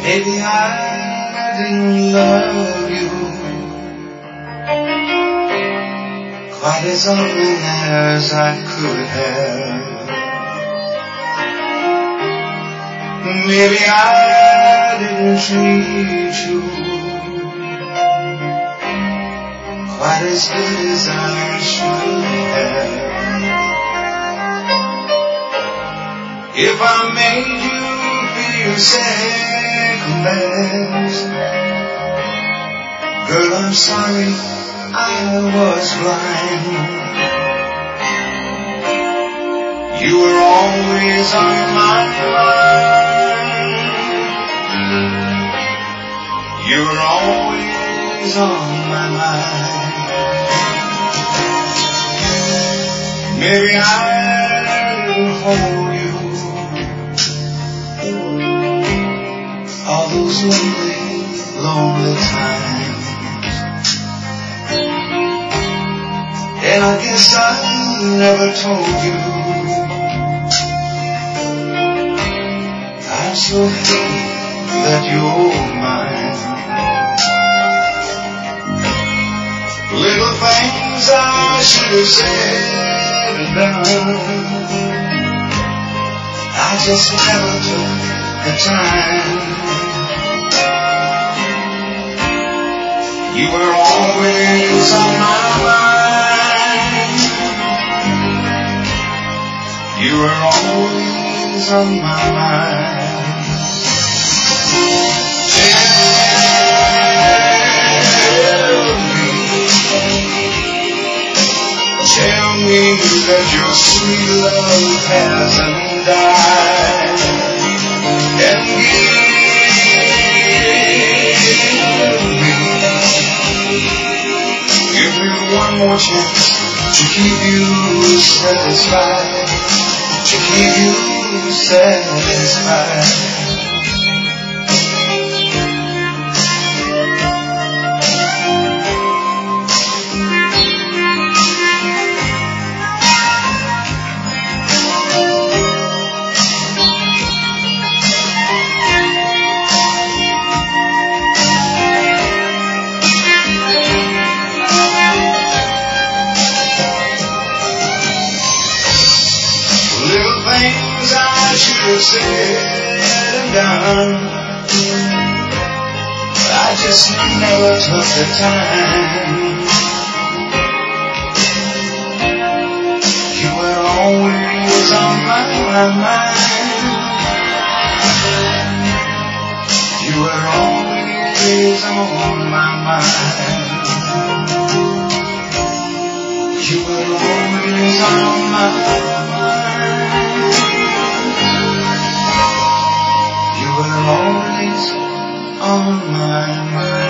Maybe I didn't love you quite as often as I could have. Maybe I didn't treat you quite as good as I should have. If I made you feel second best, girl, I'm sorry I was blind. You were always on my mind. You were always on my mind. Maybe I didn't hold you all those lonely, lonely times. And I guess I never told you I'm so happy that you're mine. Little things I should have said and done, I just never took the time. You were always on my mind. You were always on my mind. Tell me that your sweet love hasn't died, and give me one more chance to keep you satisfied, to keep you satisfied. Things I should have said and done, I just never took the time. You were always on my mind. You were always on my mind. You were always on my mind. You were always on my mind.